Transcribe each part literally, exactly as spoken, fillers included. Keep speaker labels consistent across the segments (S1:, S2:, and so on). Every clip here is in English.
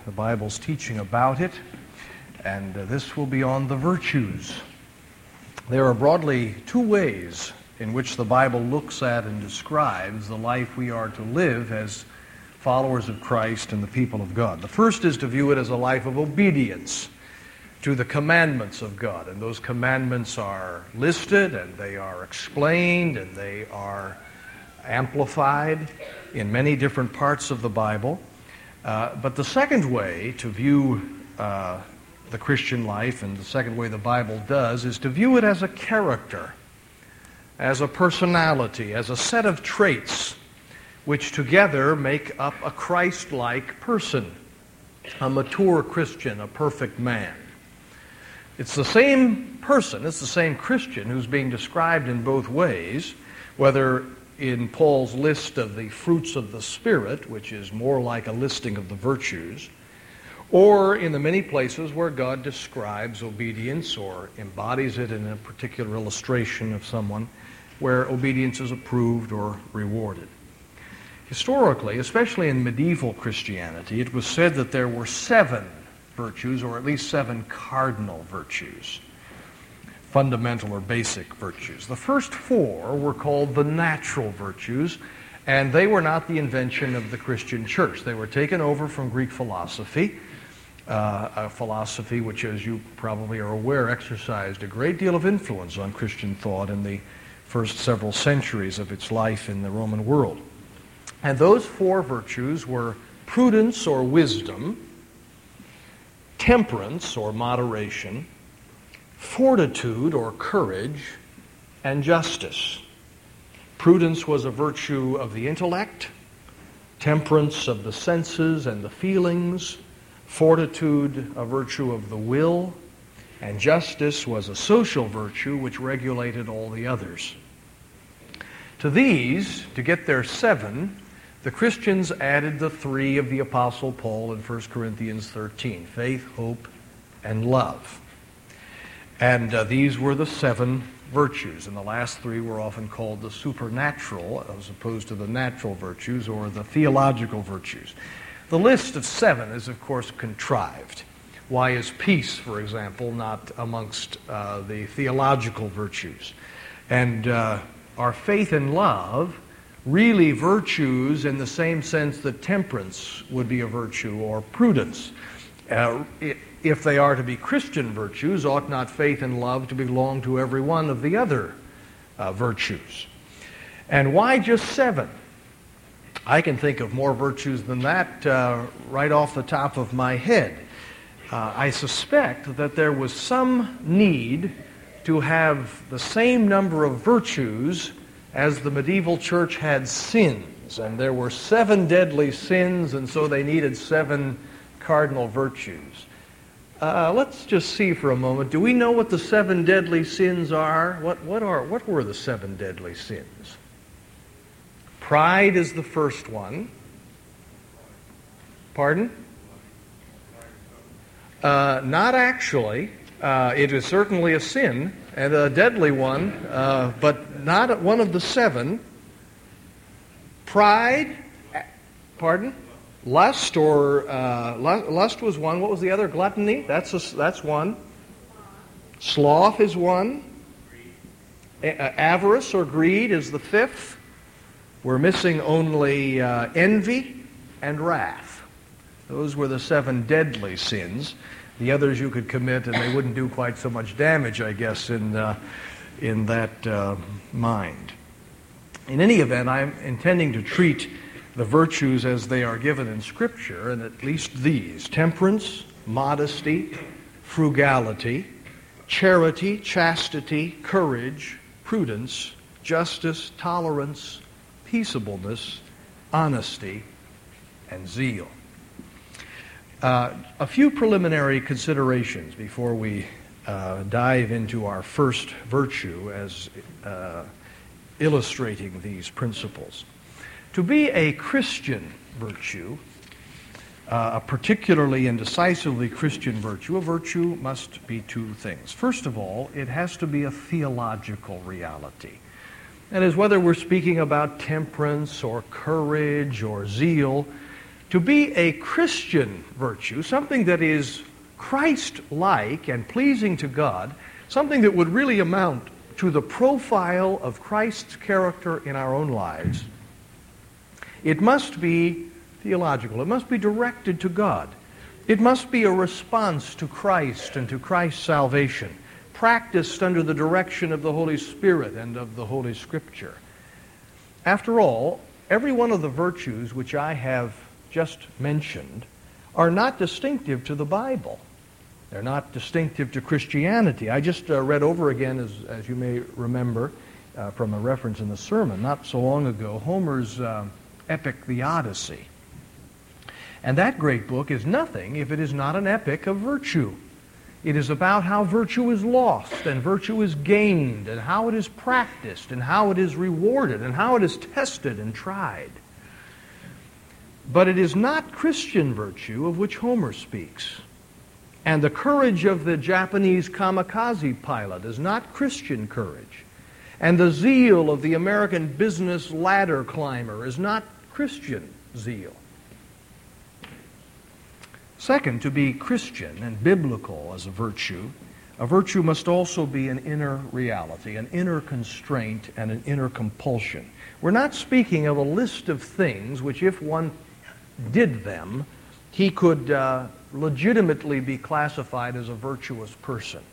S1: the Bible's teaching about it, and uh, this will be on the virtues. There are broadly two ways in which the Bible looks at and describes the life we are to live as followers of Christ and the people of God. The first is to view it as a life of obedience to the commandments of God, and those commandments are listed, and they are explained, and they are amplified in many different parts of the Bible. Uh, but the second way to view uh, the Christian life, and the second way the Bible does, is to view it as a character, as a personality, as a set of traits which together make up a Christ-like person, a mature Christian, a perfect man. It's the same person, it's the same Christian who's being described in both ways, whether in Paul's list of the fruits of the Spirit, which is more like a listing of the virtues, or in the many places where God describes obedience or embodies it in a particular illustration of someone where obedience is approved or rewarded. Historically, especially in medieval Christianity, it was said that there were seven virtues, or at least seven cardinal virtues, fundamental or basic virtues. The first four were called the natural virtues, and they were not the invention of the Christian church. They were taken over from Greek philosophy, uh, a philosophy which, as you probably are aware, exercised a great deal of influence on Christian thought in the first several centuries of its life in the Roman world. And those four virtues were prudence or wisdom, temperance or moderation, fortitude or courage, and justice. Prudence was a virtue of the intellect, temperance of the senses and the feelings, fortitude a virtue of the will, and justice was a social virtue which regulated all the others. To these, to get their seven, the Christians added the three of the Apostle Paul in First Corinthians thirteen, faith, hope, and love. And uh, these were the seven virtues, and the last three were often called the supernatural as opposed to the natural virtues or the theological virtues. The list of seven is, of course, contrived. Why is peace, for example, not amongst uh, the theological virtues? And uh, are faith and love really virtues in the same sense that temperance would be a virtue or prudence? Uh, it, If they are to be Christian virtues, ought not faith and love to belong to every one of the other uh, virtues? And why just seven? I can think of more virtues than that uh, right off the top of my head. Uh, I suspect that there was some need to have the same number of virtues as the medieval church had sins. And there were seven deadly sins, and so they needed seven cardinal virtues. Uh, let's just see for a moment. Do we know what the seven deadly sins are? What, what are? What were the seven deadly sins? Pride is the first one. Pardon? Uh, not actually. Uh, it is certainly a sin, and a deadly one, uh, but not one of the seven. Pride, pardon? Lust or uh, lust was one. What was the other? Gluttony. That's a, that's one. Sloth is one. A- avarice or greed is the fifth. We're missing only uh, envy and wrath. Those were the seven deadly sins. The others you could commit, and they wouldn't do quite so much damage, I guess, in uh, in that uh, mind. In any event, I'm intending to treat the virtues as they are given in Scripture, and at least these: temperance, modesty, frugality, charity, chastity, courage, prudence, justice, tolerance, peaceableness, honesty, and zeal. Uh, a few preliminary considerations before we uh, dive into our first virtue as uh, illustrating these principles. To be a Christian virtue, uh, a particularly and decisively Christian virtue, a virtue must be two things. First of all, it has to be a theological reality. That is, whether we're speaking about temperance or courage or zeal, To be a Christian virtue, something that is Christ-like and pleasing to God, something that would really amount to the profile of Christ's character in our own lives, it must be theological. It must be directed to God. It must be a response to Christ and to Christ's salvation, practiced under the direction of the Holy Spirit and of the Holy Scripture. After all, every one of the virtues which I have just mentioned are not distinctive to the Bible. They're not distinctive to Christianity. I just uh, read over again, as, as you may remember uh, from a reference in the sermon not so long ago, Homer's uh, epic, The Odyssey. And that great book is nothing if it is not an epic of virtue. It is about how virtue is lost and virtue is gained and how it is practiced and how it is rewarded and how it is tested and tried. But it is not Christian virtue of which Homer speaks. And the courage of the Japanese kamikaze pilot is not Christian courage. And the zeal of the American business ladder climber is not Christian zeal. Second, to be Christian and biblical as a virtue, a virtue must also be an inner reality, an inner constraint, and an inner compulsion. We're not speaking of a list of things which, if one did them, he could uh, legitimately be classified as a virtuous person.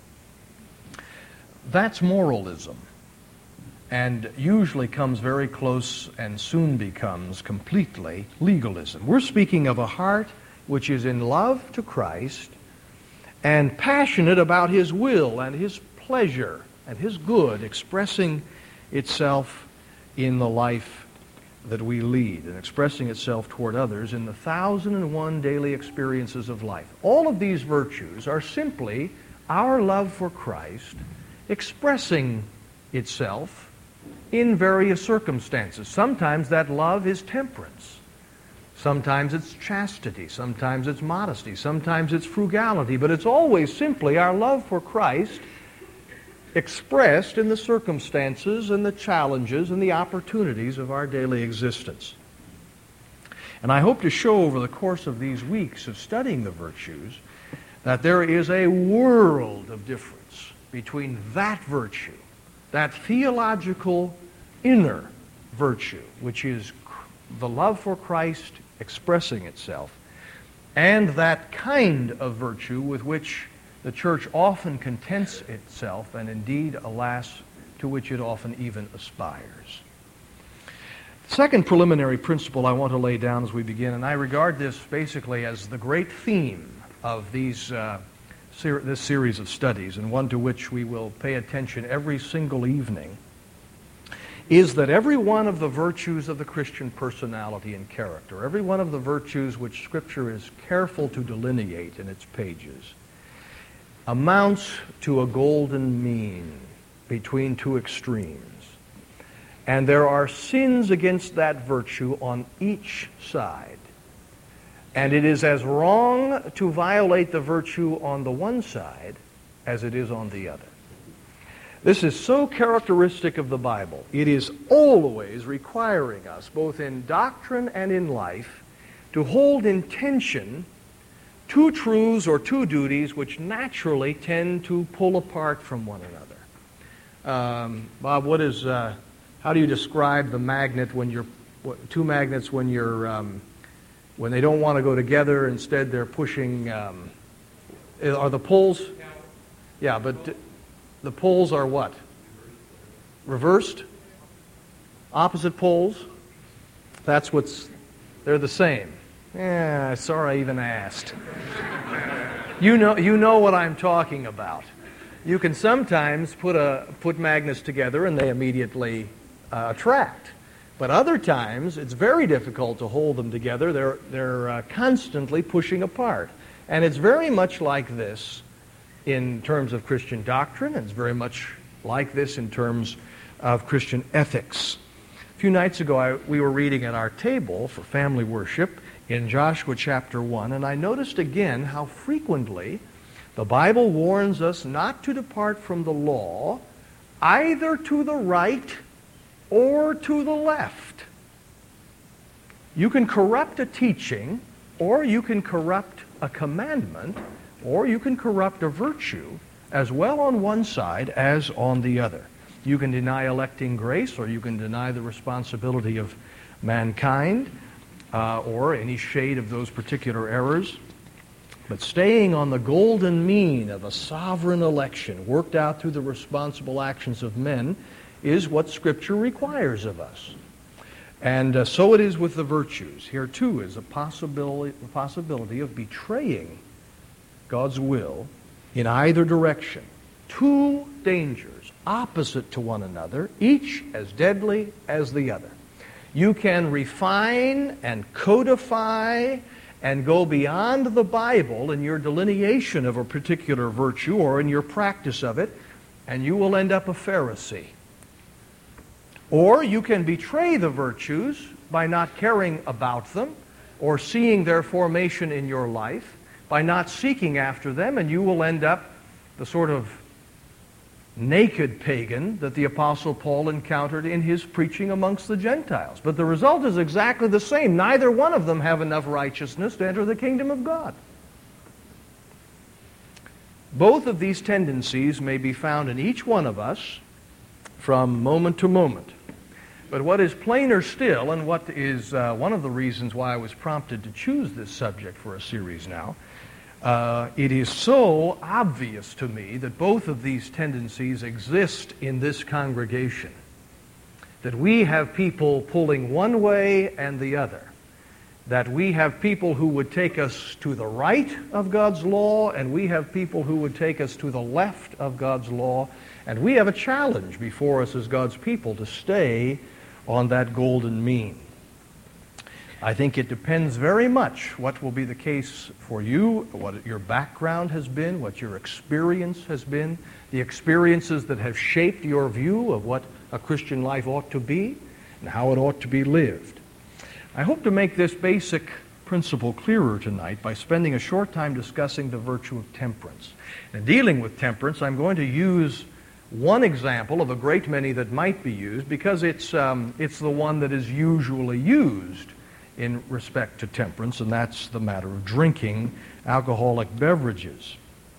S1: That's moralism, and usually comes very close and soon becomes completely legalism. We're speaking of a heart which is in love to Christ and passionate about His will and His pleasure and His good expressing itself in the life that we lead and expressing itself toward others in the thousand and one daily experiences of life. All of these virtues are simply our love for Christ expressing itself in various circumstances. Sometimes that love is temperance. Sometimes it's chastity, sometimes it's modesty, sometimes it's frugality, but it's always simply our love for Christ expressed in the circumstances and the challenges and the opportunities of our daily existence. And I hope to show over the course of these weeks of studying the virtues that there is a world of difference between that virtue, that theological inner virtue, which is the love for Christ expressing itself, and that kind of virtue with which the church often contents itself, and indeed, alas, to which it often even aspires. The second preliminary principle I want to lay down as we begin, and I regard this basically as the great theme of these uh, ser- this series of studies, and one to which we will pay attention every single evening, is that every one of the virtues of the Christian personality and character, every one of the virtues which Scripture is careful to delineate in its pages, amounts to a golden mean between two extremes. And there are sins against that virtue on each side. And it is as wrong to violate the virtue on the one side as it is on the other. This is so characteristic of the Bible. It is always requiring us, both in doctrine and in life, to hold in tension two truths or two duties which naturally tend to pull apart from one another. Um, Bob, what is, uh, how do you describe the magnet when you're, two magnets when you're, um, when they don't want to go together, instead they're pushing, um, are the poles? Yeah, but the poles are what? Reversed? Opposite poles? That's what's, they're the same. Yeah, sorry I even asked. You know, you know what I'm talking about. You can sometimes put a put magnets together and they immediately uh, attract. But other times it's very difficult to hold them together. They're they're uh, constantly pushing apart. And it's very much like this in terms of Christian doctrine, and it's very much like this in terms of Christian ethics. A few nights ago, I, we were reading at our table for family worship in Joshua chapter one, and I noticed again how frequently the Bible warns us not to depart from the law either to the right or to the left. You can corrupt a teaching, or you can corrupt a commandment, or you can corrupt a virtue as well on one side as on the other. You can deny electing grace, or you can deny the responsibility of mankind, uh, or any shade of those particular errors. But staying on the golden mean of a sovereign election worked out through the responsible actions of men is what Scripture requires of us. And uh, so it is with the virtues. Here, too, is a possibility, a possibility of betraying God's will in either direction. Two dangers, opposite to one another, each as deadly as the other. You can refine and codify and go beyond the Bible in your delineation of a particular virtue or in your practice of it, and you will end up a Pharisee. Or you can betray the virtues by not caring about them or seeing their formation in your life, by not seeking after them, and you will end up the sort of naked pagan that the Apostle Paul encountered in his preaching amongst the Gentiles. But the result is exactly the same. Neither one of them have enough righteousness to enter the kingdom of God. Both of these tendencies may be found in each one of us from moment to moment. But what is plainer still, and what is uh, one of the reasons why I was prompted to choose this subject for a series now, Uh, it is so obvious to me that both of these tendencies exist in this congregation, that we have people pulling one way and the other, that we have people who would take us to the right of God's law, and we have people who would take us to the left of God's law, and we have a challenge before us as God's people to stay on that golden mean. I think it depends very much what will be the case for you, what your background has been, what your experience has been, the experiences that have shaped your view of what a Christian life ought to be and how it ought to be lived. I hope to make this basic principle clearer tonight by spending a short time discussing the virtue of temperance. In dealing with temperance, I'm going to use one example of a great many that might be used because it's, um, it's the one that is usually used in respect to temperance, and that's the matter of drinking alcoholic beverages.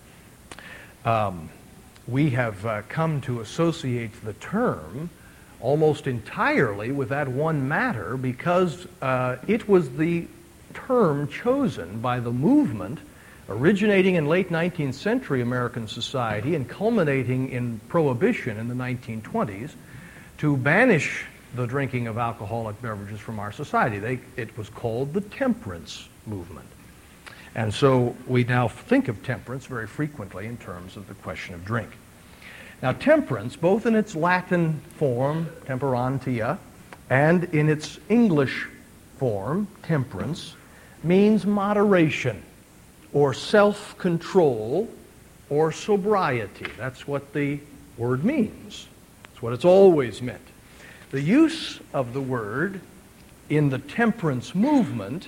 S1: Um, we have uh, come to associate the term almost entirely with that one matter because uh, it was the term chosen by the movement originating in late nineteenth century American society and culminating in Prohibition in the nineteen twenties to banish the drinking of alcoholic beverages from our society. They, it was called the temperance movement. And so we now think of temperance very frequently in terms of the question of drink. Now, temperance, both in its Latin form, temperantia, and in its English form, temperance, means moderation or self-control or sobriety. That's what the word means. That's what it's always meant. The use of the word in the temperance movement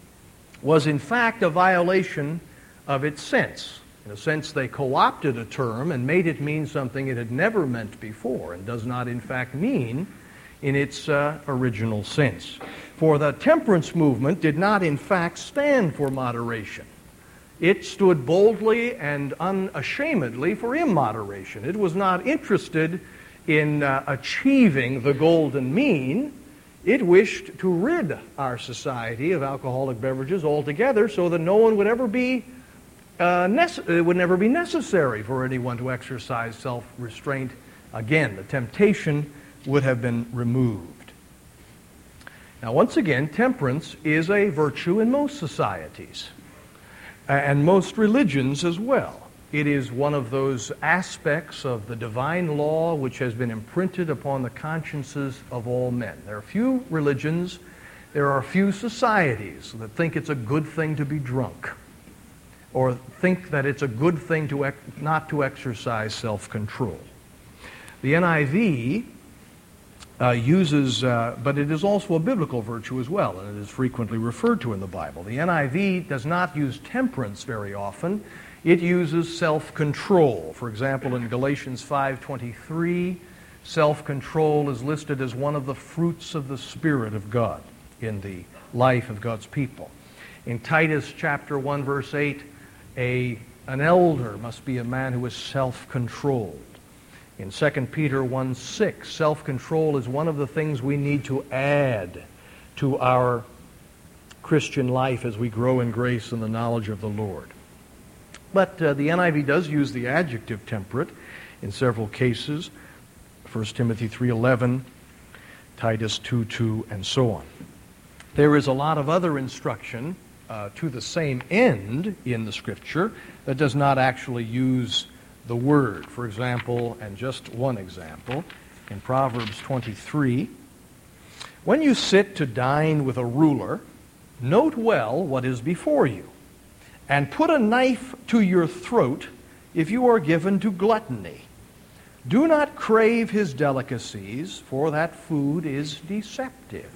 S1: was in fact a violation of its sense. In a sense, they co-opted a term and made it mean something it had never meant before and does not in fact mean in its uh, original sense. For the temperance movement did not in fact stand for moderation. It stood boldly and unashamedly for immoderation. It was not interested in uh, achieving the golden mean. It wished to rid our society of alcoholic beverages altogether so that no one would ever be uh, nece- it would never be necessary for anyone to exercise self-restraint again. The temptation would have been removed. Now, once again, temperance is a virtue in most societies and most religions as well. It is one of those aspects of the divine law which has been imprinted upon the consciences of all men. There are few religions, there are few societies that think it's a good thing to be drunk or think that it's a good thing to ex- not to exercise self-control. The N I V uh, uses, uh, but it is also a biblical virtue as well, and it is frequently referred to in the Bible. The N I V does not use temperance very often. It uses self-control. For example, in Galatians five twenty-three, self-control is listed as one of the fruits of the Spirit of God in the life of God's people. In Titus chapter one, verse eight, a, an elder must be a man who is self-controlled. In Second Peter one six, self-control is one of the things we need to add to our Christian life as we grow in grace and the knowledge of the Lord. But uh, the N I V does use the adjective temperate in several cases. First Timothy three eleven, Titus two two, and so on. There is a lot of other instruction uh, to the same end in the Scripture that does not actually use the word. For example, and just one example, in Proverbs twenty-three, when you sit to dine with a ruler, note well what is before you, and put a knife to your throat if you are given to gluttony. Do not crave his delicacies, for that food is deceptive.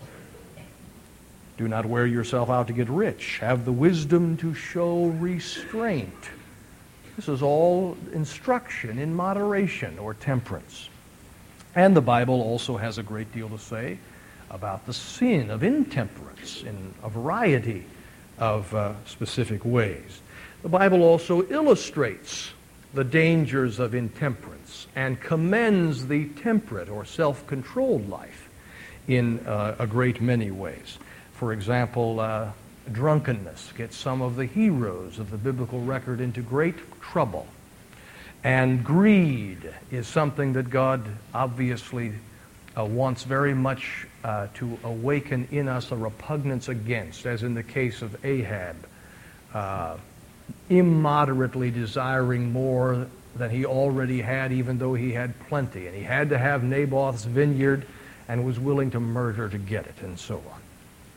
S1: Do not wear yourself out to get rich. Have the wisdom to show restraint. This is all instruction in moderation or temperance. And the Bible also has a great deal to say about the sin of intemperance in a variety of uh, specific ways. The Bible also illustrates the dangers of intemperance and commends the temperate or self-controlled life in uh, a great many ways. For example, uh, drunkenness gets some of the heroes of the biblical record into great trouble. And greed is something that God obviously uh, wants very much uh, to awaken in us a repugnance against, as in the case of Ahab, uh, immoderately desiring more than he already had, even though he had plenty. And he had to have Naboth's vineyard and was willing to murder to get it, and so on.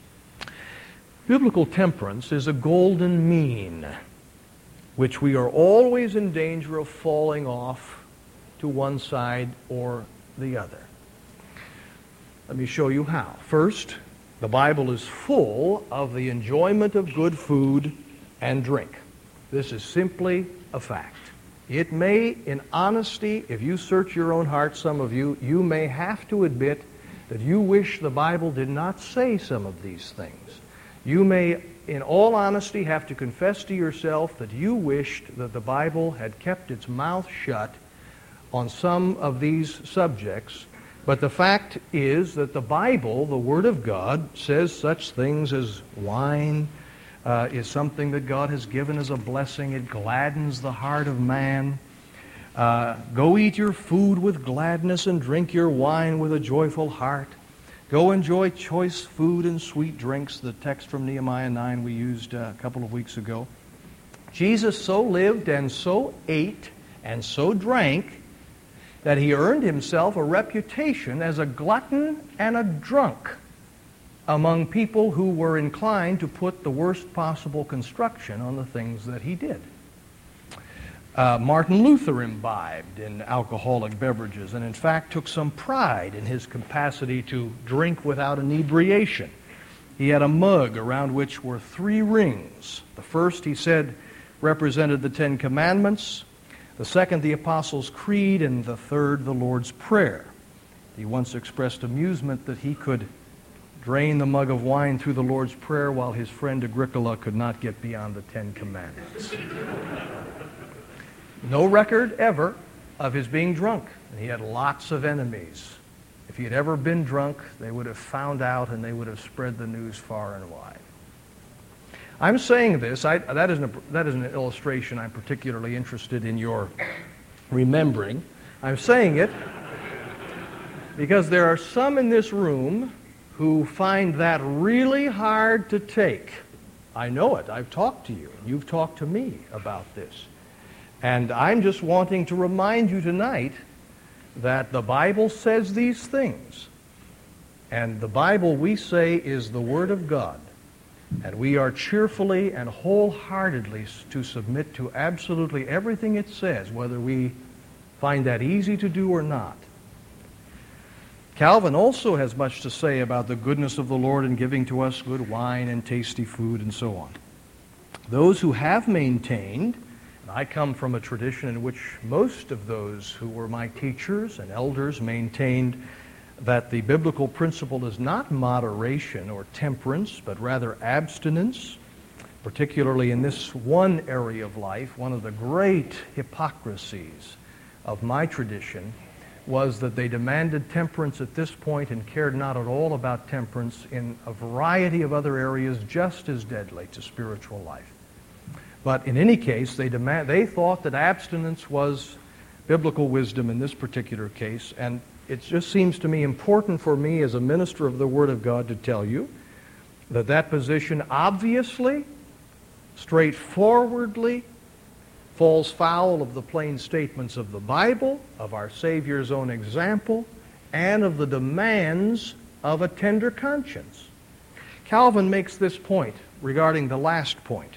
S1: Biblical temperance is a golden mean, which we are always in danger of falling off to one side or the other. Let me show you how. First, the Bible is full of the enjoyment of good food and drink. This is simply a fact. It may, in honesty, if you search your own heart, some of you, you may have to admit that you wish the Bible did not say some of these things. You may, in all honesty, have to confess to yourself that you wished that the Bible had kept its mouth shut on some of these subjects. But the fact is that the Bible, the Word of God, says such things as wine uh, is something that God has given as a blessing. It gladdens the heart of man. Uh, go eat your food with gladness and drink your wine with a joyful heart. Go enjoy choice food and sweet drinks, the text from Nehemiah nine we used uh, a couple of weeks ago. Jesus so lived and so ate and so drank that he earned himself a reputation as a glutton and a drunk among people who were inclined to put the worst possible construction on the things that he did. Uh, Martin Luther imbibed in alcoholic beverages and in fact took some pride in his capacity to drink without inebriation. He had a mug around which were three rings. The first, he said, represented the Ten Commandments, the second, the Apostles' Creed, and the third, the Lord's Prayer. He once expressed amusement that he could drain the mug of wine through the Lord's Prayer while his friend Agricola could not get beyond the Ten Commandments. No record ever of his being drunk. And he had lots of enemies. If he had ever been drunk, they would have found out and they would have spread the news far and wide. I'm saying this, I, that, isn't a, that isn't an illustration I'm particularly interested in your remembering. I'm saying it because there are some in this room who find that really hard to take. I know it. I've talked to you. You've talked to me about this. And I'm just wanting to remind you tonight that the Bible says these things. And the Bible, we say, is the Word of God. And we are cheerfully and wholeheartedly to submit to absolutely everything it says, whether we find that easy to do or not. Calvin also has much to say about the goodness of the Lord in giving to us good wine and tasty food and so on. Those who have maintained, I come from a tradition in which most of those who were my teachers and elders maintained that the biblical principle is not moderation or temperance, but rather abstinence, particularly in this one area of life. One of the great hypocrisies of my tradition was that they demanded temperance at this point and cared not at all about temperance in a variety of other areas just as deadly to spiritual life. But in any case, they demand, they thought that abstinence was biblical wisdom in this particular case, and it just seems to me important for me as a minister of the Word of God to tell you that that position obviously, straightforwardly, falls foul of the plain statements of the Bible, of our Savior's own example, and of the demands of a tender conscience. Calvin makes this point regarding the last point.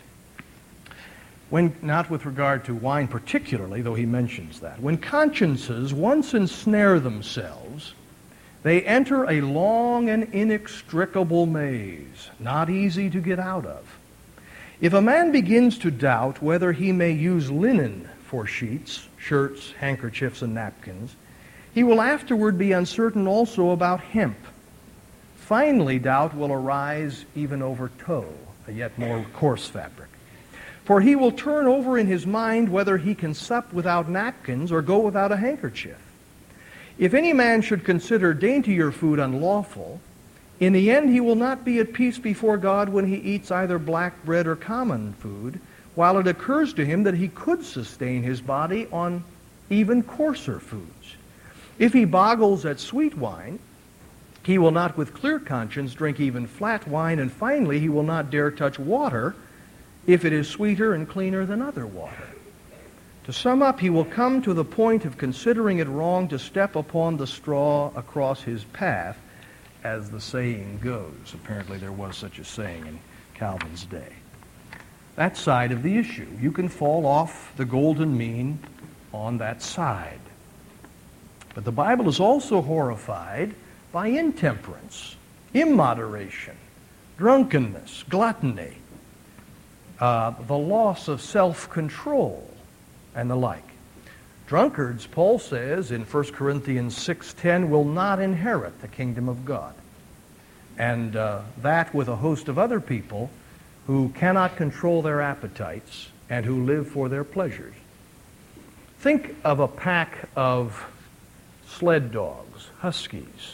S1: When, not with regard to wine particularly, though he mentions that. When consciences once ensnare themselves, they enter a long and inextricable maze, not easy to get out of. If a man begins to doubt whether he may use linen for sheets, shirts, handkerchiefs, and napkins, he will afterward be uncertain also about hemp. Finally, doubt will arise even over tow, a yet more coarse fabric. For he will turn over in his mind whether he can sup without napkins or go without a handkerchief. If any man should consider daintier food unlawful, in the end he will not be at peace before God when he eats either black bread or common food, while it occurs to him that he could sustain his body on even coarser foods. If he boggles at sweet wine, he will not with clear conscience drink even flat wine, and finally he will not dare touch water if it is sweeter and cleaner than other water. To sum up, he will come to the point of considering it wrong to step upon the straw across his path, as the saying goes. Apparently there was such a saying in Calvin's day. That side of the issue. You can fall off the golden mean on that side. But the Bible is also horrified by intemperance, immoderation, drunkenness, gluttony, uh, the loss of self-control, and the like. Drunkards, Paul says in First Corinthians six ten, will not inherit the kingdom of God. And uh, that with a host of other people who cannot control their appetites and who live for their pleasures. Think of a pack of sled dogs, huskies.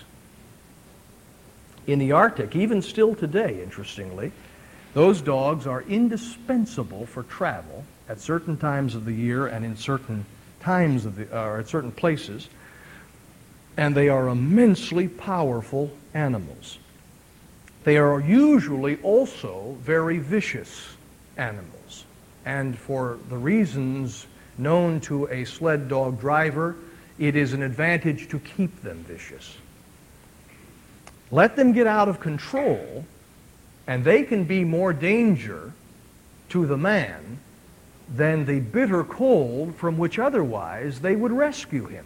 S1: In the Arctic, even still today, interestingly, those dogs are indispensable for travel at certain times of the year and in certain times of the, or at certain places, and they are immensely powerful animals. They are usually also very vicious animals, and for the reasons known to a sled dog driver, it is an advantage to keep them vicious. Let them get out of control, and they can be more danger to the man than the bitter cold from which otherwise they would rescue him.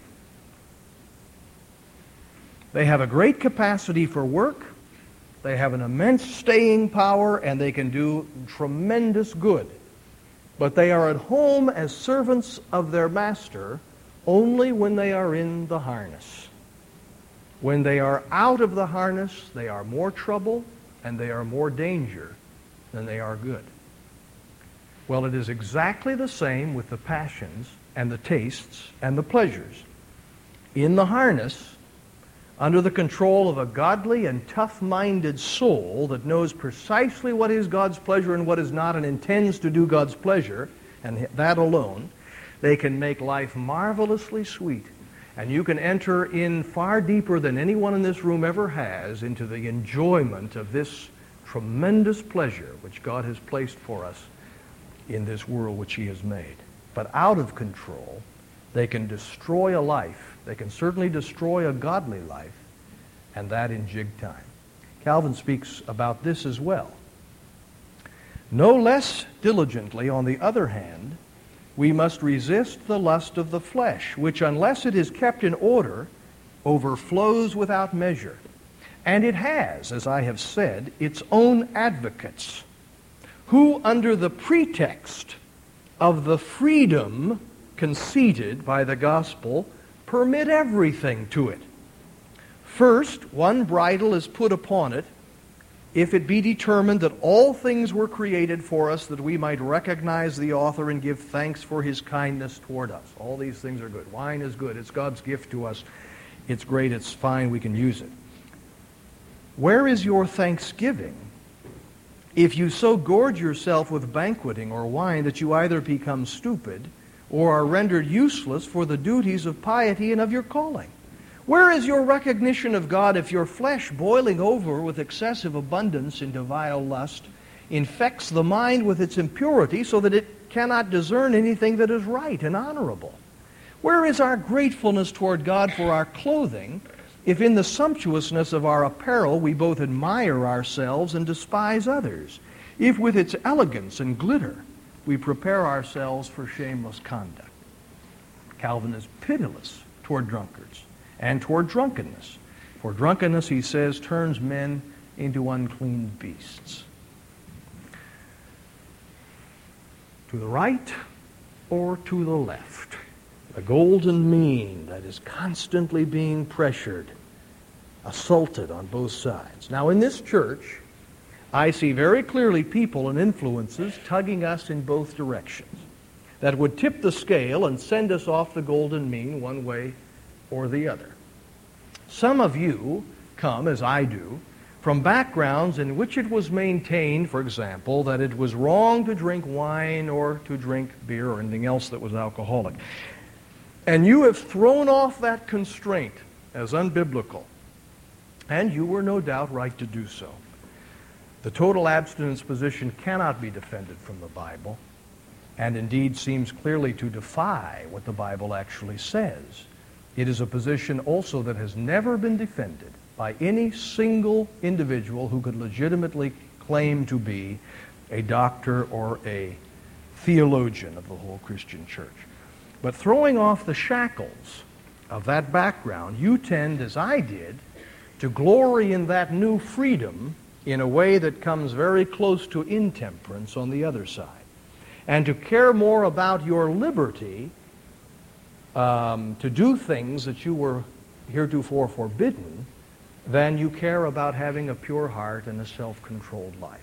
S1: They have a great capacity for work, they have an immense staying power, and they can do tremendous good. But they are at home as servants of their master only when they are in the harness. When they are out of the harness, they are more trouble and they are more danger than they are good. Well, it is exactly the same with the passions and the tastes and the pleasures. In the harness, under the control of a godly and tough-minded soul that knows precisely what is God's pleasure and what is not and intends to do God's pleasure, and that alone, they can make life marvelously sweet. And you can enter in far deeper than anyone in this room ever has into the enjoyment of this tremendous pleasure which God has placed for us in this world which He has made. But out of control, they can destroy a life. They can certainly destroy a godly life, and that in jig time. Calvin speaks about this as well. No less diligently, on the other hand, we must resist the lust of the flesh, which, unless it is kept in order, overflows without measure. And it has, as I have said, its own advocates, who, under the pretext of the freedom conceded by the gospel, permit everything to it. First, one bridle is put upon it, if it be determined that all things were created for us, that we might recognize the author and give thanks for his kindness toward us. All these things are good. Wine is good. It's God's gift to us. It's great. It's fine. We can use it. Where is your thanksgiving if you so gorge yourself with banqueting or wine that you either become stupid or are rendered useless for the duties of piety and of your calling? Where is your recognition of God if your flesh, boiling over with excessive abundance into vile lust, infects the mind with its impurity so that it cannot discern anything that is right and honorable? Where is our gratefulness toward God for our clothing if in the sumptuousness of our apparel we both admire ourselves and despise others? If with its elegance and glitter we prepare ourselves for shameless conduct? Calvin is pitiless toward drunkards and toward drunkenness. For drunkenness, he says, turns men into unclean beasts. To the right or to the left, the golden mean that is constantly being pressured, assaulted on both sides. Now, in this church, I see very clearly people and influences tugging us in both directions that would tip the scale and send us off the golden mean one way or the other. Some of you come, as I do, from backgrounds in which it was maintained, for example, that it was wrong to drink wine or to drink beer or anything else that was alcoholic. And you have thrown off that constraint as unbiblical. And you were no doubt right to do so. The total abstinence position cannot be defended from the Bible, and indeed seems clearly to defy what the Bible actually says. It is a position also that has never been defended by any single individual who could legitimately claim to be a doctor or a theologian of the whole Christian church. But throwing off the shackles of that background, you tend, as I did, to glory in that new freedom in a way that comes very close to intemperance on the other side, and to care more about your liberty um, to do things that you were heretofore forbidden than you care about having a pure heart and a self-controlled life.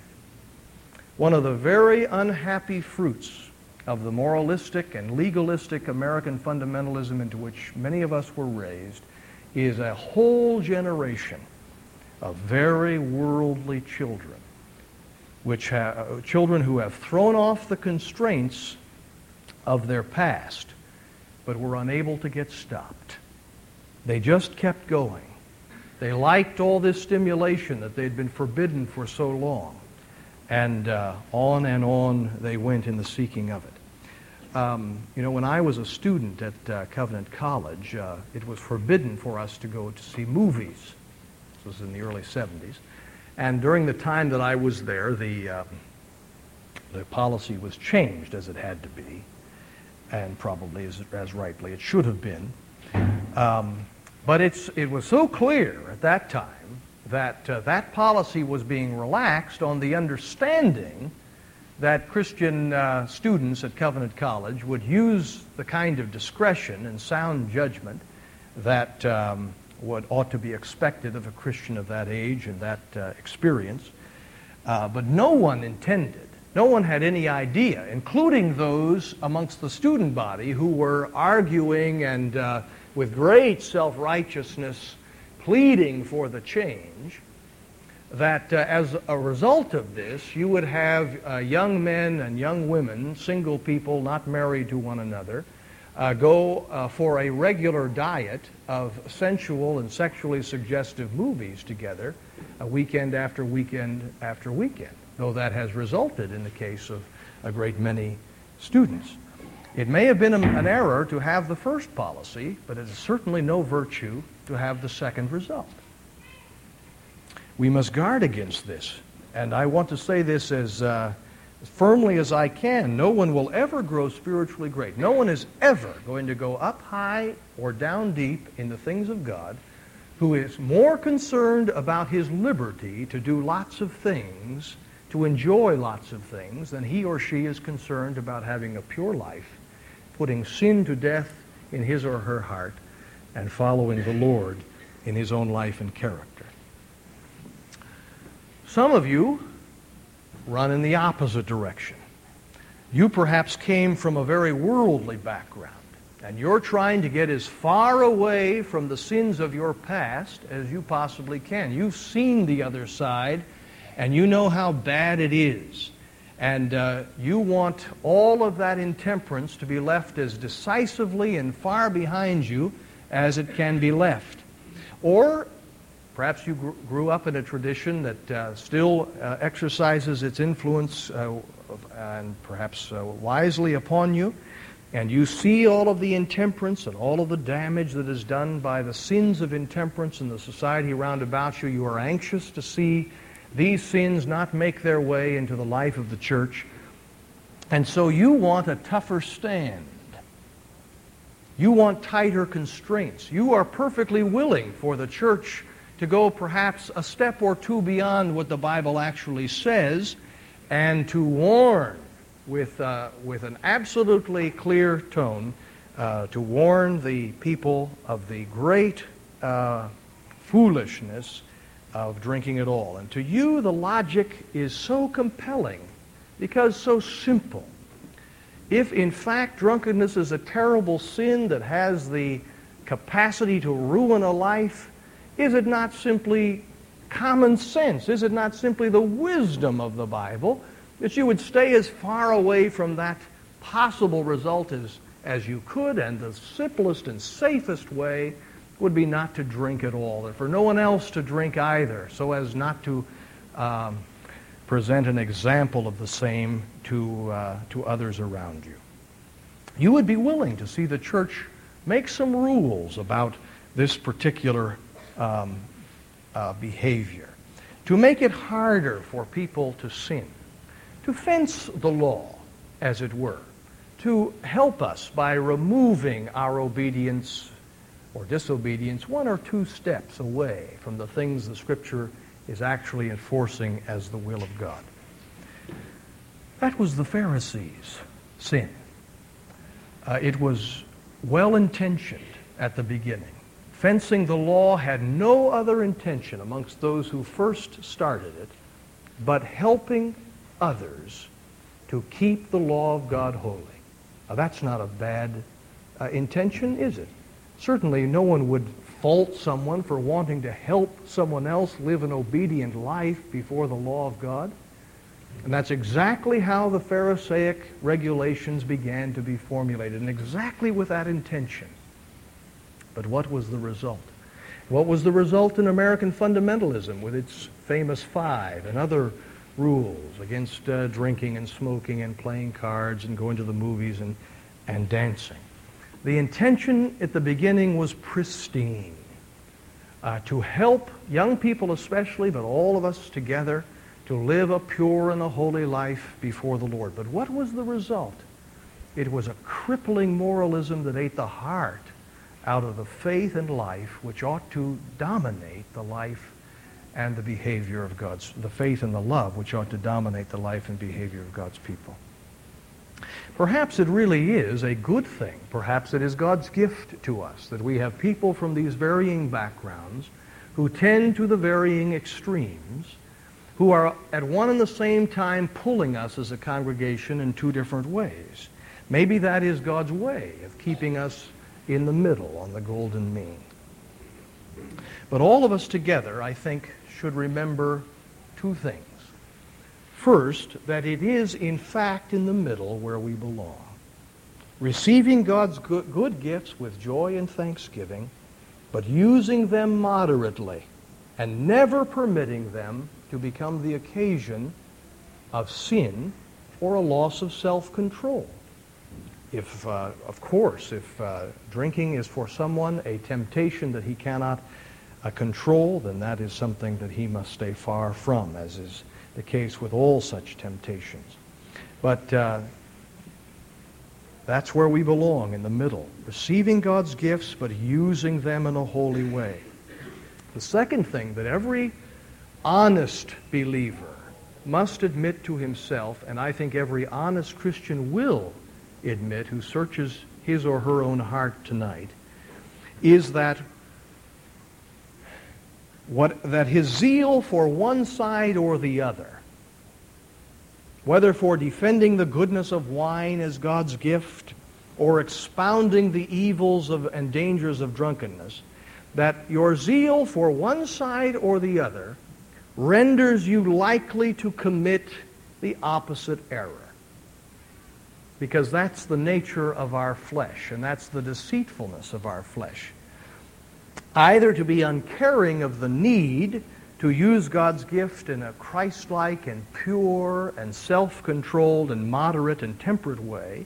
S1: One of the very unhappy fruits of the moralistic and legalistic American fundamentalism into which many of us were raised is a whole generation of very worldly children, which have, children who have thrown off the constraints of their past, but were unable to get stopped. They just kept going. They liked all this stimulation that they'd been forbidden for so long, and uh, on and on they went in the seeking of it. Um, you know, when I was a student at uh, Covenant College, uh, it was forbidden for us to go to see movies. This was in the early seventies. And during the time that I was there, the, uh, the policy was changed, as it had to be, and probably as, as rightly it should have been. Um, but it's, it was so clear at that time that uh, that policy was being relaxed on the understanding that Christian uh, students at Covenant College would use the kind of discretion and sound judgment that um, what ought to be expected of a Christian of that age and that uh, experience. Uh, but no one intended, no one had any idea, including those amongst the student body who were arguing and uh, with great self-righteousness pleading for the change, that uh, as a result of this, you would have uh, young men and young women, single people not married to one another, uh, go uh, for a regular diet of sensual and sexually suggestive movies together, uh, weekend after weekend after weekend, though that has resulted in the case of a great many students. It may have been a, an error to have the first policy, but it is certainly no virtue to have the second result. We must guard against this. And I want to say this as, uh, as firmly as I can. No one will ever grow spiritually great. No one is ever going to go up high or down deep in the things of God who is more concerned about his liberty to do lots of things, to enjoy lots of things, than he or she is concerned about having a pure life, putting sin to death in his or her heart, and following the Lord in his own life and character. Some of you run in the opposite direction. You perhaps came from a very worldly background, and you're trying to get as far away from the sins of your past as you possibly can. You've seen the other side, and you know how bad it is. And uh, you want all of that intemperance to be left as decisively and far behind you as it can be left. Or perhaps you gr- grew up in a tradition that uh, still uh, exercises its influence uh, and perhaps uh, wisely upon you, and you see all of the intemperance and all of the damage that is done by the sins of intemperance in the society round about you. You are anxious to see these sins not make their way into the life of the church, and so you want a tougher stand. You want tighter constraints. You are perfectly willing for the church to go perhaps a step or two beyond what the Bible actually says, and to warn with, uh, with an absolutely clear tone, uh, to warn the people of the great uh, foolishness of drinking at all. And to you, the logic is so compelling because so simple. If, in fact, drunkenness is a terrible sin that has the capacity to ruin a life, is it not simply common sense? Is it not simply the wisdom of the Bible that you would stay as far away from that possible result as, as you could, and the simplest and safest way would be not to drink at all, and for no one else to drink either, so as not to um, present an example of the same to, uh, to others around you. You would be willing to see the church make some rules about this particular um, uh, behavior, to make it harder for people to sin, to fence the law, as it were, to help us by removing our obedience or disobedience one or two steps away from the things the Scripture is actually enforcing as the will of God. That was the Pharisees' sin. Uh, it was well-intentioned at the beginning. Fencing the law had no other intention amongst those who first started it but helping others to keep the law of God holy. Now, that's not a bad uh, intention, is it? Certainly no one would fault someone for wanting to help someone else live an obedient life before the law of God. And that's exactly how the Pharisaic regulations began to be formulated, and exactly with that intention. But what was the result? What was the result in American fundamentalism with its famous five and other rules against uh, drinking and smoking and playing cards and going to the movies and, and dancing? The intention at the beginning was pristine, uh, to help young people especially, but all of us together, to live a pure and a holy life before the Lord. But what was the result? It was a crippling moralism that ate the heart out of the faith and life which ought to dominate the life and the behavior of God's, the faith and the love which ought to dominate the life and behavior of God's people. Perhaps it really is a good thing. Perhaps it is God's gift to us that we have people from these varying backgrounds who tend to the varying extremes, who are at one and the same time pulling us as a congregation in two different ways. Maybe that is God's way of keeping us in the middle on the golden mean. But all of us together, I think, should remember two things. First, that it is in fact in the middle where we belong. Receiving God's good, good gifts with joy and thanksgiving, but using them moderately and never permitting them to become the occasion of sin or a loss of self-control. If, uh, of course, if uh, drinking is for someone a temptation that he cannot uh, control, then that is something that he must stay far from, as is the case with all such temptations. But uh, that's where we belong, in the middle, receiving God's gifts but using them in a holy way. The second thing that every honest believer must admit to himself, and I think every honest Christian will admit who searches his or her own heart tonight, is that what, that his zeal for one side or the other, whether for defending the goodness of wine as God's gift or expounding the evils of, and dangers of drunkenness, that your zeal for one side or the other renders you likely to commit the opposite error. Because that's the nature of our flesh, and that's the deceitfulness of our flesh. Either to be uncaring of the need to use God's gift in a Christ-like and pure and self-controlled and moderate and temperate way,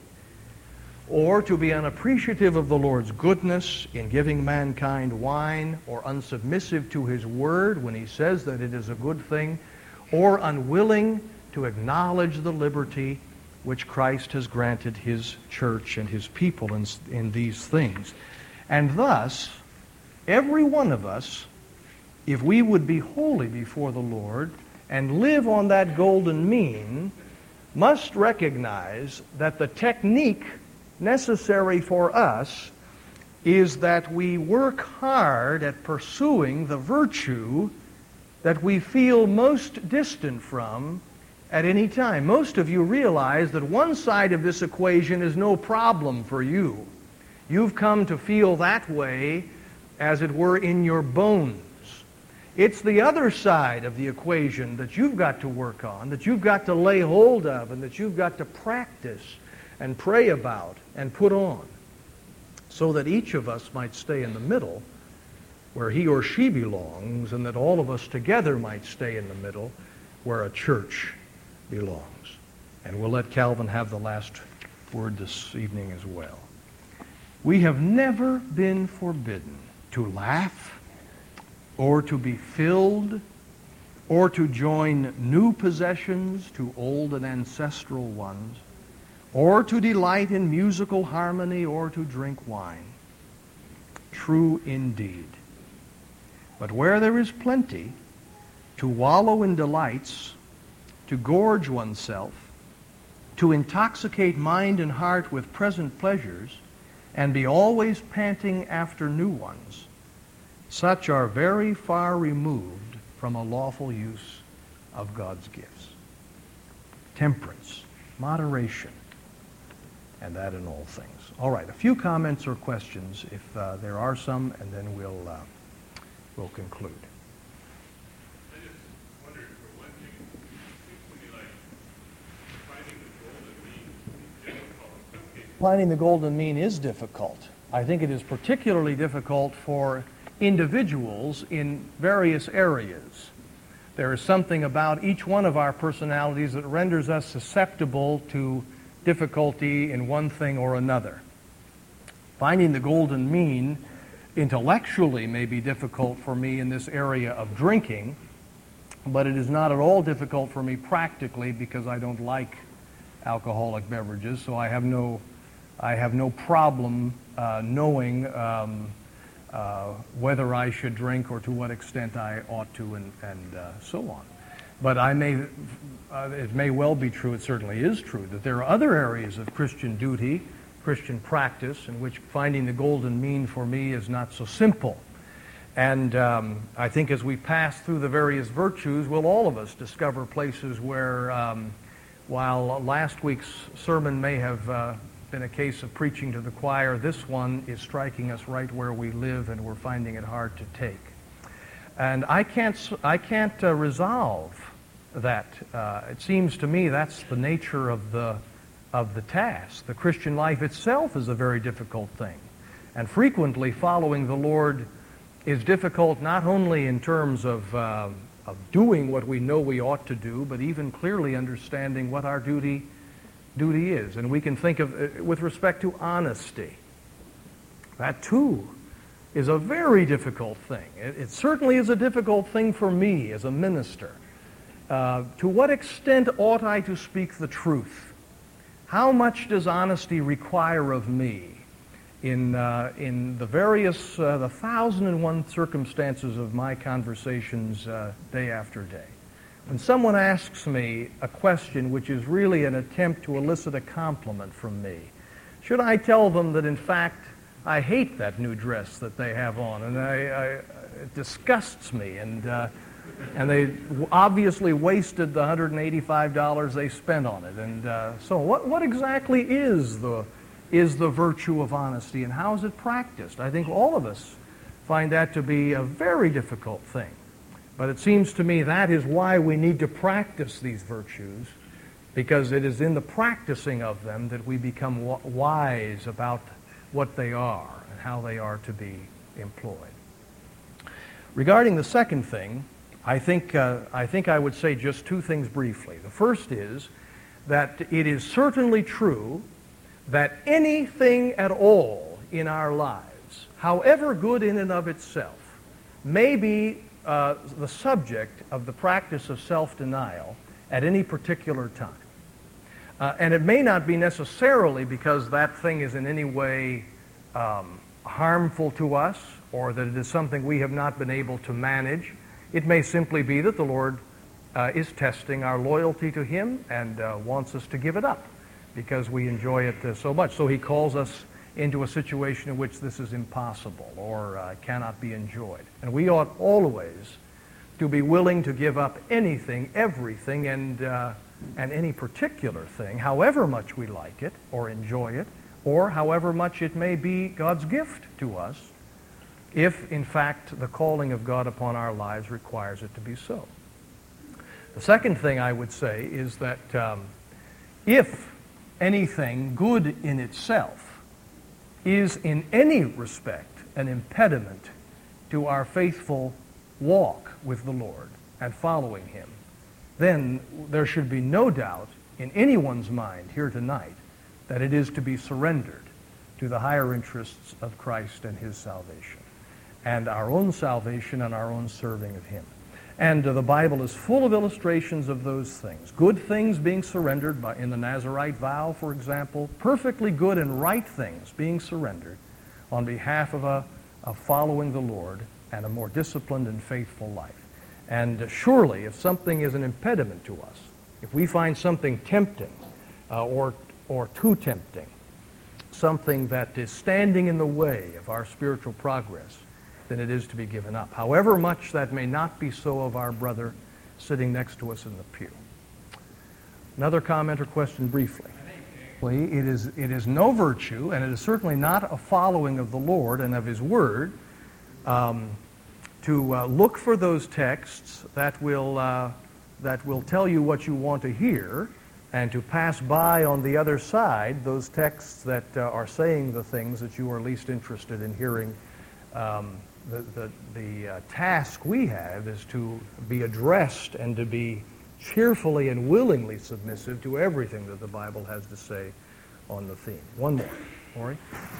S1: or to be unappreciative of the Lord's goodness in giving mankind wine, or unsubmissive to His word when He says that it is a good thing, or unwilling to acknowledge the liberty which Christ has granted His church and His people in, in these things. And thus, every one of us, if we would be holy before the Lord and live on that golden mean, must recognize that the technique necessary for us is that we work hard at pursuing the virtue that we feel most distant from at any time. Most of you realize that one side of this equation is no problem for you. You've come to feel that way, as it were, in your bones. It's the other side of the equation that you've got to work on, that you've got to lay hold of, and that you've got to practice and pray about and put on, so that each of us might stay in the middle where he or she belongs, and that all of us together might stay in the middle where a church belongs. And we'll let Calvin have the last word this evening as well. We have never been forbidden to laugh, or to be filled, or to join new possessions to old and ancestral ones, or to delight in musical harmony, or to drink wine. True indeed. But where there is plenty, to wallow in delights, to gorge oneself, to intoxicate mind and heart with present pleasures, and be always panting after new ones, such are very far removed from a lawful use of God's gifts. Temperance, moderation, and that in all things. All right, a few comments or questions, if uh, there are some, and then we'll uh, we'll conclude.
S2: I just wondered, for one thing, it seems to me like finding the golden mean is difficult in some cases.
S1: Finding the golden mean is difficult. I think it is particularly difficult for individuals in various areas. There is something about each one of our personalities that renders us susceptible to difficulty in one thing or another. Finding the golden mean intellectually may be difficult for me in this area of drinking, but it is not at all difficult for me practically because I don't like alcoholic beverages, so I have no, I have no problem uh, knowing um, uh, whether I should drink or to what extent I ought to, and, and uh, so on. But I may, uh, it may well be true, it certainly is true, that there are other areas of Christian duty, Christian practice, in which finding the golden mean for me is not so simple. And um, I think as we pass through the various virtues, we'll all of us discover places where, um, while last week's sermon may have uh, been a case of preaching to the choir, this one is striking us right where we live, and we're finding it hard to take. And I can't, I can't uh, resolve that. Uh, it seems to me that's the nature of the of the task. The Christian life itself is a very difficult thing. And frequently following the Lord is difficult not only in terms of, uh, of doing what we know we ought to do, but even clearly understanding what our duty, duty is. And we can think of, uh, with respect to honesty, that too is a very difficult thing. It, it certainly is a difficult thing for me as a minister. Uh, to what extent ought I to speak the truth? How much does honesty require of me in uh, in the various, uh, the thousand and one circumstances of my conversations uh, day after day? When someone asks me a question which is really an attempt to elicit a compliment from me, should I tell them that in fact I hate that new dress that they have on, and I, I it disgusts me. And uh, and they obviously wasted the one hundred eighty-five dollars they spent on it. And uh, so, what what exactly is the is the virtue of honesty, and how is it practiced? I think all of us find that to be a very difficult thing. But it seems to me that is why we need to practice these virtues, because it is in the practicing of them that we become w- wise about what they are and how they are to be employed. Regarding the second thing, I think, uh, I think I would say just two things briefly. The first is that it is certainly true that anything at all in our lives, however good in and of itself, may be uh, the subject of the practice of self-denial at any particular time. Uh, and it may not be necessarily because that thing is in any way um, harmful to us, or that it is something we have not been able to manage. It may simply be that the Lord uh, is testing our loyalty to Him and uh, wants us to give it up because we enjoy it uh, so much. So He calls us into a situation in which this is impossible or uh, cannot be enjoyed. And we ought always to be willing to give up anything, everything, and uh, and any particular thing, however much we like it or enjoy it, or however much it may be God's gift to us, if, in fact, the calling of God upon our lives requires it to be so. The second thing I would say is that um, if anything good in itself is in any respect an impediment to our faithful walk with the Lord and following Him, then there should be no doubt in anyone's mind here tonight that it is to be surrendered to the higher interests of Christ and His salvation, and our own salvation and our own serving of Him. And uh, the Bible is full of illustrations of those things. Good things being surrendered by, in the Nazirite vow, for example, perfectly good and right things being surrendered on behalf of a of following the Lord and a more disciplined and faithful life. And uh, surely, if something is an impediment to us, if we find something tempting uh, or or too tempting, something that is standing in the way of our spiritual progress, then it is to be given up, however much that may not be so of our brother sitting next to us in the pew. Another comment or question briefly. It is, it is no virtue, and it is certainly not a following of the Lord and of His Word, um, to uh, look for those texts that will, uh, that will tell you what you want to hear, and to pass by on the other side those texts that uh, are saying the things that you are least interested in hearing. Um, the the, the uh, task we have is to be addressed and to be cheerfully and willingly submissive to everything that the Bible has to say on the theme. One more. Ori?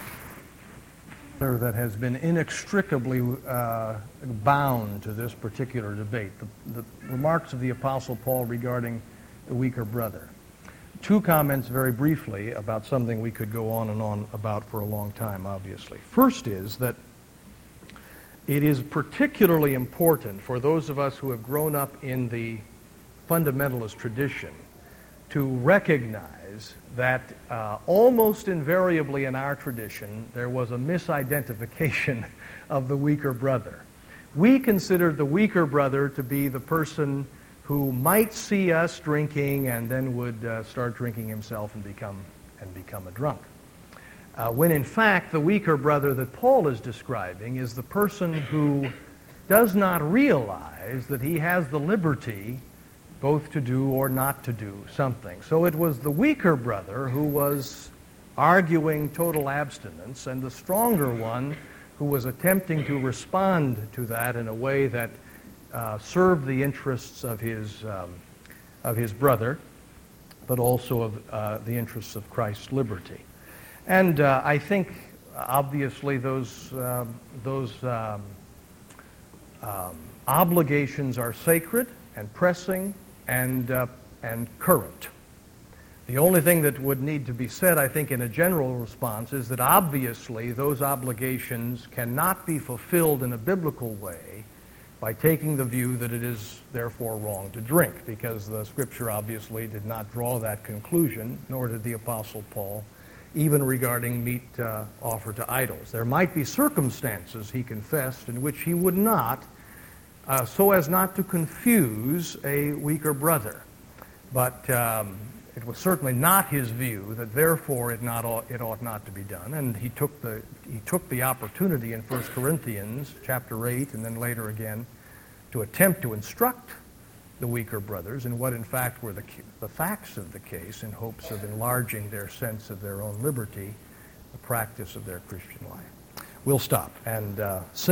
S1: That has been inextricably uh, bound to this particular debate, the, the remarks of the Apostle Paul regarding the weaker brother. Two comments very briefly about something we could go on and on about for a long time, obviously. First is that it is particularly important for those of us who have grown up in the fundamentalist tradition to recognize that uh, almost invariably in our tradition there was a misidentification of the weaker brother. We considered the weaker brother to be the person who might see us drinking and then would uh, start drinking himself and become and become a drunk. Uh, when in fact the weaker brother that Paul is describing is the person who does not realize that he has the liberty both to do or not to do something. So it was the weaker brother who was arguing total abstinence, and the stronger one who was attempting to respond to that in a way that Uh, served the interests of his um, of his brother, but also of uh, the interests of Christ's liberty. And uh, I think, obviously, those uh, those um, um, obligations are sacred and pressing and uh, and current. The only thing that would need to be said, I think, in a general response is that obviously those obligations cannot be fulfilled in a biblical way by taking the view that it is therefore wrong to drink, because the Scripture obviously did not draw that conclusion, nor did the Apostle Paul even regarding meat uh, offered to idols. There might be circumstances, he confessed, in which he would not, uh, so as not to confuse a weaker brother. But um, it was certainly not his view that therefore it, not ought, it ought not to be done. And he took the he took the opportunity in First Corinthians chapter eight, and then later again, to attempt to instruct the weaker brothers in what in fact were the, the facts of the case, in hopes of enlarging their sense of their own liberty, the practice of their Christian life. We'll stop and uh, sing.